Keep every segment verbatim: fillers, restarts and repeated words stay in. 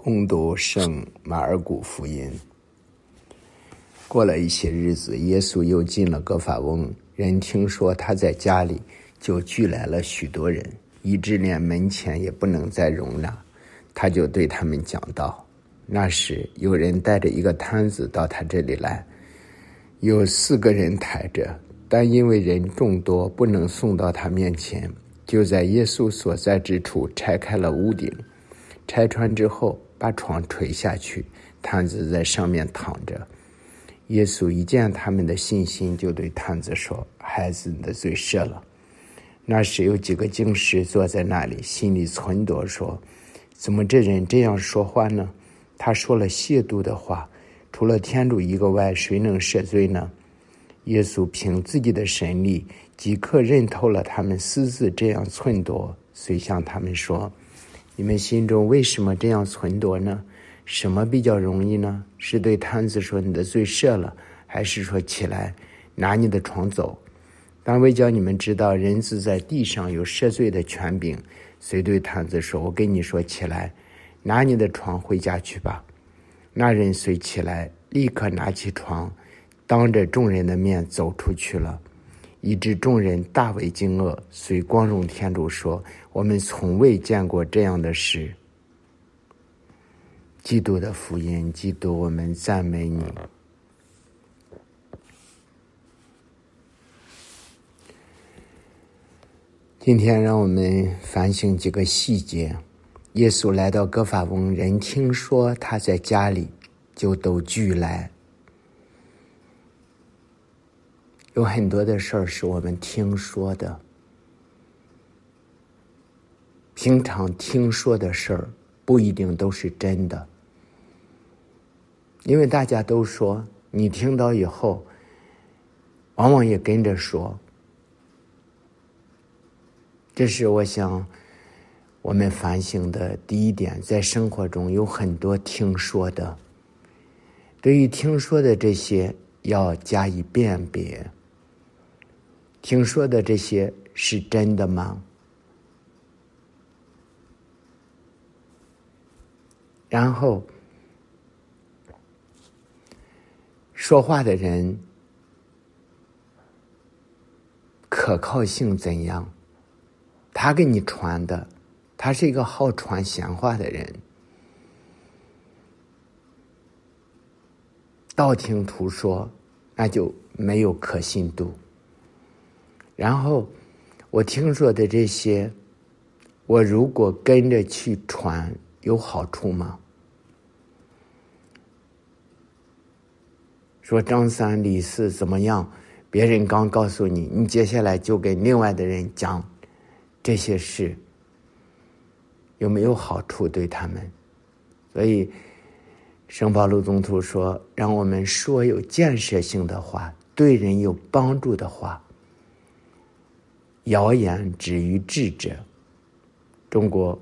攻读圣马尔谷福音。过了一些日子，耶稣又进了革法翁，人听说他在家里，就聚来了许多人，以致连门前也不能再容纳。他就对他们讲道。那时有人带着一个摊子到他这里来，有四个人抬着，但因为人众多，不能送到他面前，就在耶稣所在之处拆开了屋顶，拆穿之后，把床垂下去，摊子在上面躺着。耶稣一见他们的信心，就对摊子说：“孩子，你的罪赦了。”那时有几个经师坐在那里，心里忖度说：“怎么这人这样说话呢？他说了亵渎的话，除了天主一个外，谁能赦罪呢？”耶稣凭自己的神力，即刻认透了他们私自这样忖度，遂向他们说：“你们心中为什么这样忖度呢？什么比较容易呢？是对摊子说你的罪赦了，还是说起来拿你的床走？但为叫你们知道人子在地上有赦罪的权柄，遂对摊子说：我跟你说，起来拿你的床回家去吧。那人遂起来，立刻拿起床，当着众人的面走出去了，以致众人大为惊愕，遂光荣天主说：我们从未见过这样的事。基督的福音，基督，我们赞美你。今天让我们反省几个细节。耶稣来到革法翁，人听说他在家里，就都聚来。有很多的事儿是我们听说的，平常听说的事儿不一定都是真的，因为大家都说，你听到以后往往也跟着说。这是我想我们反省的第一点，在生活中有很多听说的，对于听说的这些要加以辨别。听说的这些是真的吗？然后说话的人可靠性怎样？他给你传的，他是一个好传闲话的人，道听途说，那就没有可信度。然后我听说的这些，我如果跟着去传，有好处吗？说张三李四怎么样，别人刚告诉你，你接下来就跟另外的人讲这些事，有没有好处对他们？所以圣保禄宗徒说，让我们说有建设性的话，对人有帮助的话。谣言止于智者，中国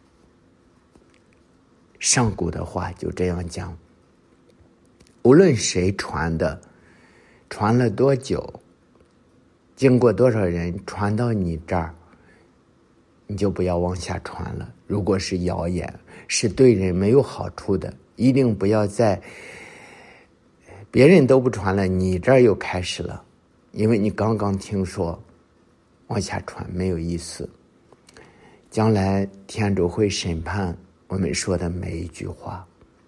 上古的话就这样讲。无论谁传的，传了多久，经过多少人传到你这儿，你就不要往下传了。如果是谣言，是对人没有好处的，一定不要在别人都不传了，你这儿又开始了，因为你刚刚听说，往下传没有意思。将来天主会审判我们说的每一句话。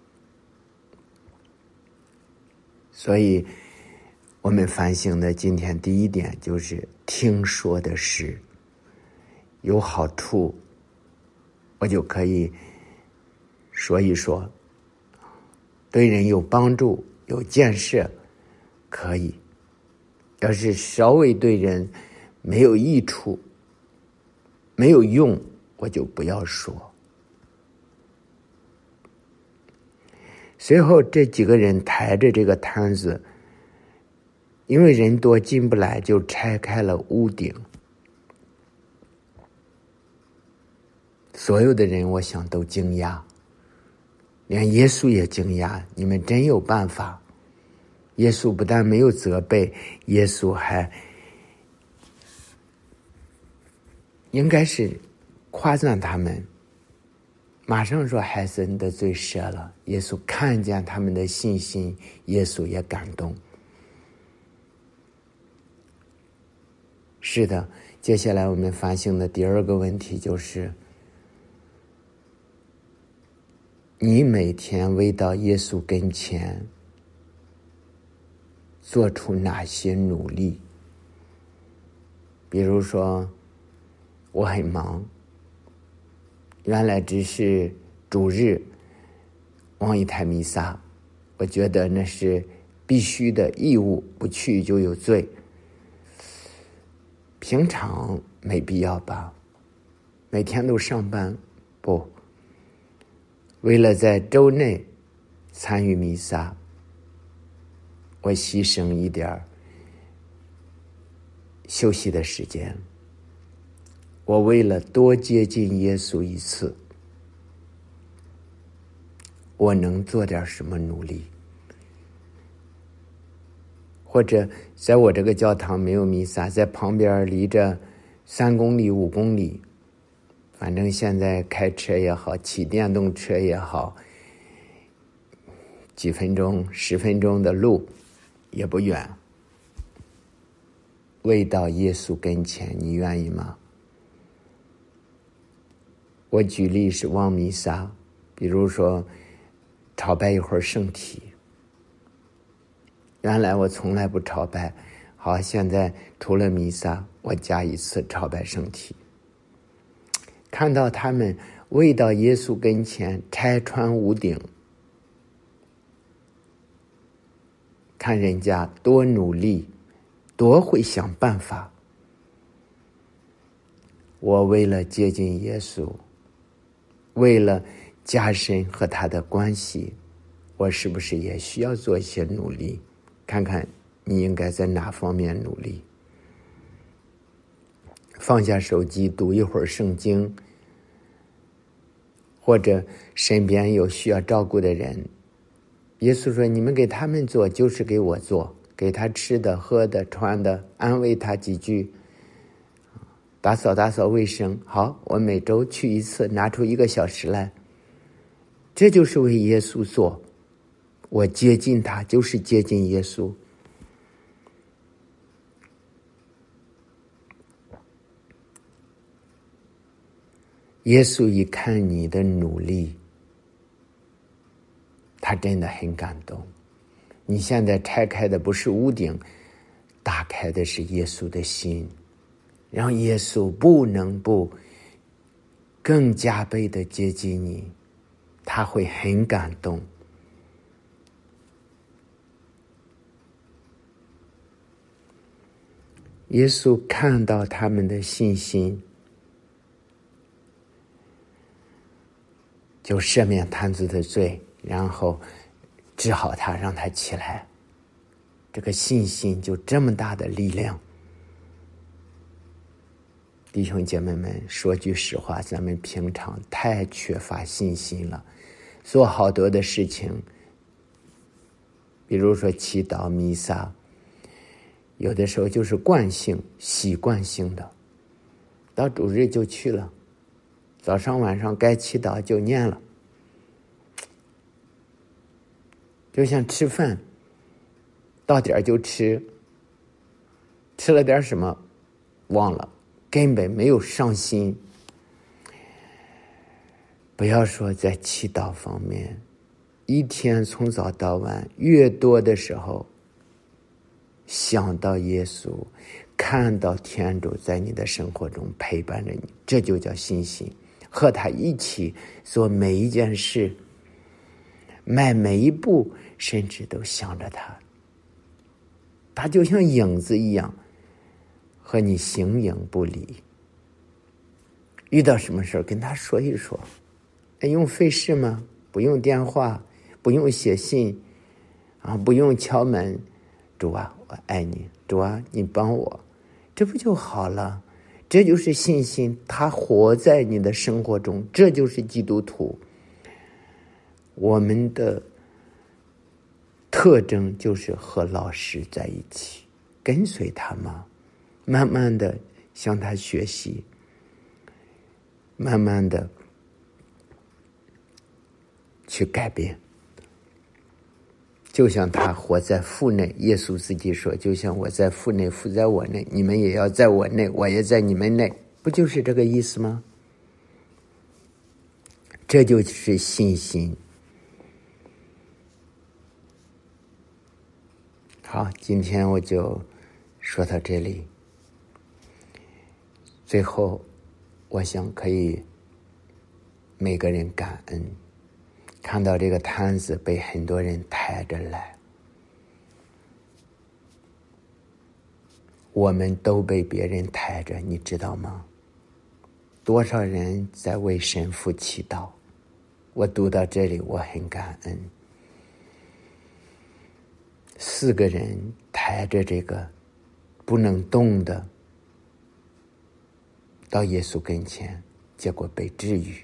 所以我们反省的今天第一点就是听说的事有好处，我就可以说一说，对人有帮助有建设可以，要是稍微对人没有益处没有用，我就不要说。随后这几个人抬着这个摊子，因为人多进不来，就拆开了屋顶。所有的人我想都惊讶，连耶稣也惊讶，你们真有办法。耶稣不但没有责备，耶稣还应该是夸赞他们， 马上说孩子你的罪赦了。耶稣看见他们的信心，耶稣也感动。是的，接下来我们发现的第二个问题就是，你每天为到耶稣跟前做出哪些努力？比如说我很忙，原来只是主日望一台弥撒，我觉得那是必须的义务，不去就有罪。平常没必要吧，每天都上班，不，为了在周内参与弥撒，我牺牲一点休息的时间。我为了多接近耶稣一次，我能做点什么努力？或者在我这个教堂没有弥撒，在旁边离着三公里五公里，反正现在开车也好，骑电动车也好，几分钟十分钟的路也不远，未到耶稣跟前，你愿意吗？我举例是望弥撒，比如说朝拜一会儿圣体，原来我从来不朝拜，好，现在除了弥撒，我加一次朝拜圣体。看到他们未到耶稣跟前拆穿屋顶，看人家多努力，多会想办法。我为了接近耶稣，为了加深和他的关系，我是不是也需要做一些努力？看看你应该在哪方面努力。放下手机，读一会儿圣经，或者身边有需要照顾的人，耶稣说你们给他们做，就是给我做，给他吃的喝的穿的，安慰他几句，打扫打扫卫生。好，我每周去一次，拿出一个小时来，这就是为耶稣做。我接近他，就是接近耶稣。耶稣一看你的努力，他真的很感动。你现在拆开的不是屋顶，打开的是耶稣的心，让耶稣不能不更加倍的接近你，他会很感动。耶稣看到他们的信心，就赦免摊子的罪，然后治好他，让他起来。这个信心就这么大的力量。弟兄姐妹们，说句实话，咱们平常太缺乏信心了，做好多的事情，比如说祈祷弥撒，有的时候就是惯性习惯性的，到主日就去了，早上晚上该祈祷就念了，就像吃饭，到点就吃，吃了点什么忘了，根本没有上心。不要说在祈祷方面，一天从早到晚，越多的时候想到耶稣，看到天主在你的生活中陪伴着你，这就叫信心。和他一起做每一件事，迈每一步，甚至都想着他。他就像影子一样，和你形影不离。遇到什么事跟他说一说，用费事吗？不用电话，不用写信啊，不用敲门。主啊，我爱你，主啊，你帮我，这不就好了？这就是信心，它活在你的生活中，这就是基督徒。我们的特征就是和老师在一起，跟随他嘛，慢慢的向他学习，慢慢的去改变。就像他活在父内，耶稣自己说，就像我在父内，父在我内，你们也要在我内，我也在你们内，不就是这个意思吗？这就是信心。好，今天我就说到这里。最后我想可以每个人感恩，看到这个摊子被很多人抬着来，我们都被别人抬着，你知道吗？多少人在为神父祈祷，我读到这里我很感恩。四个人抬着这个不能动的到耶稣跟前，结果被治愈。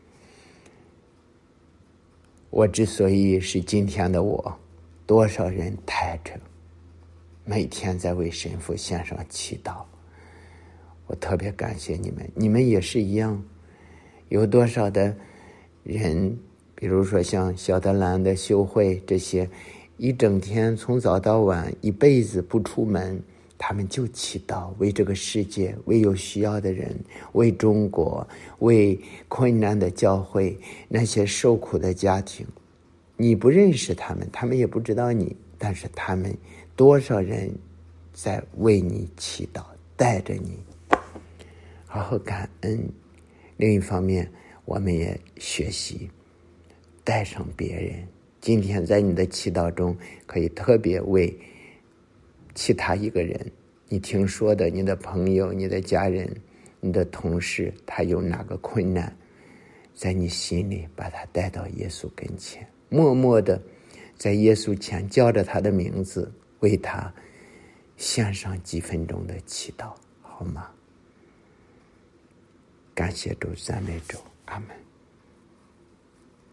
我之所以是今天的我，多少人抬着，每天在为神父献上祈祷，我特别感谢你们。你们也是一样，有多少的人，比如说像小德兰的修会，这些一整天从早到晚一辈子不出门，他们就祈祷，为这个世界，为有需要的人，为中国，为困难的教会，那些受苦的家庭。你不认识他们，他们也不知道你，但是他们多少人在为你祈祷，带着你好好感恩。另一方面，我们也学习带上别人。今天在你的祈祷中，可以特别为其他一个人，你听说的，你的朋友，你的家人，你的同事，他有哪个困难，在你心里把他带到耶稣跟前，默默的在耶稣前叫着他的名字，为他献上几分钟的祈祷，好吗？感谢主，赞美主，阿们。